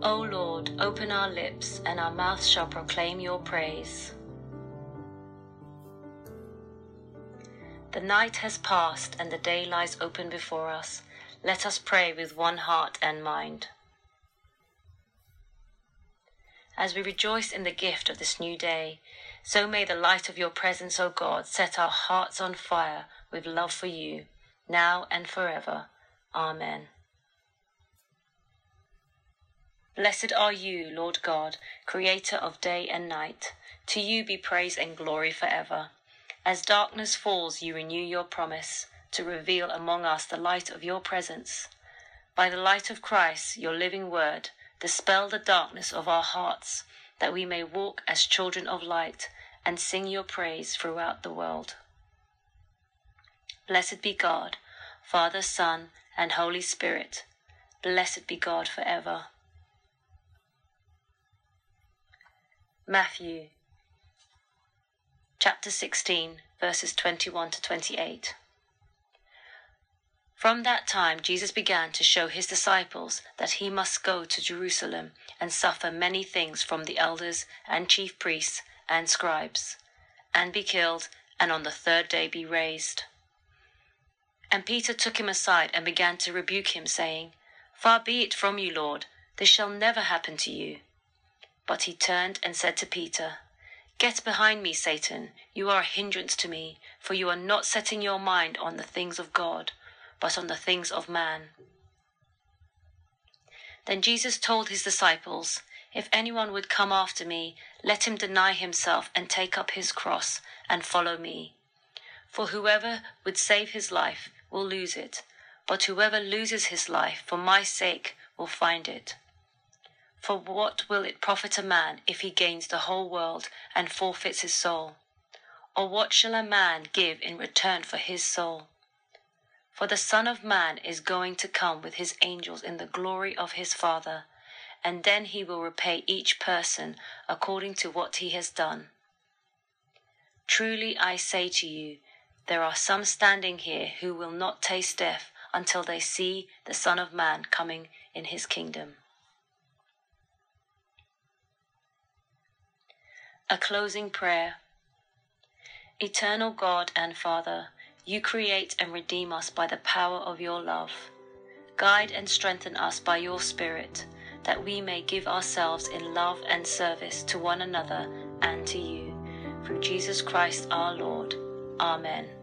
O Lord, open our lips, and our mouth shall proclaim your praise. The night has passed, and the day lies open before us. Let us pray with one heart and mind. As we rejoice in the gift of this new day, so may the light of your presence, O God, set our hearts on fire with love for you, now and forever. Amen. Blessed are you, Lord God, creator of day and night. To you be praise and glory forever. As darkness falls, you renew your promise to reveal among us the light of your presence. By the light of Christ, your living word, dispel the darkness of our hearts, that we may walk as children of light and sing your praise throughout the world. Blessed be God, Father, Son, and Holy Spirit. Blessed be God forever. Matthew chapter 16, verses 21 to 28. From that time Jesus began to show his disciples that he must go to Jerusalem and suffer many things from the elders and chief priests and scribes, and be killed, and on the third day be raised. And Peter took him aside and began to rebuke him, saying, Far be it from you, Lord, this shall never happen to you. But he turned and said to Peter, Get behind me, Satan, you are a hindrance to me, for you are not setting your mind on the things of God, but on the things of man. Then Jesus told his disciples, If anyone would come after me, let him deny himself and take up his cross and follow me. For whoever would save his life will lose it, but whoever loses his life for my sake will find it. For what will it profit a man if he gains the whole world and forfeits his soul? Or what shall a man give in return for his soul? For the Son of Man is going to come with his angels in the glory of his Father, and then he will repay each person according to what he has done. Truly I say to you, there are some standing here who will not taste death until they see the Son of Man coming in his kingdom. A closing prayer. Eternal God and Father, you create and redeem us by the power of your love. Guide and strengthen us by your Spirit, that we may give ourselves in love and service to one another and to you. Through Jesus Christ our Lord. Amen.